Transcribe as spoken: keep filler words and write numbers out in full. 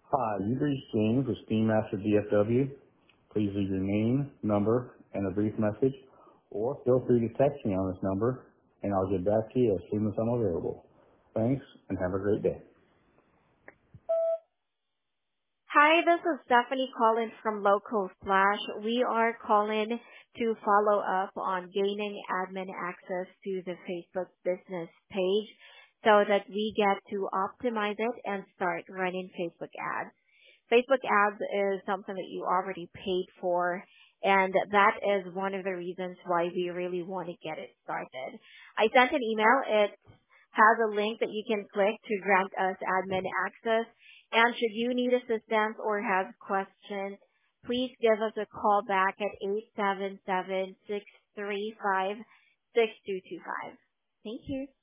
Hi, you've reached James with Steam Master D F W. Please leave your name, number, and a brief message, or feel free to text me on this number, and I'll get back to you as soon as I'm available. Thanks, and have a great day. Hi, this is Stephanie calling from Local Flash. We are calling to follow up on gaining admin access to the Facebook business page so that we get to optimize it and start running Facebook ads. Facebook ads is something that you already paid for, and that is one of the reasons why we really want to get it started. I sent an email. It has a link that you can click to grant us admin access. And should you need assistance or have questions, please give us a call back at eight seven seven, six three five, six two two five. Thank you.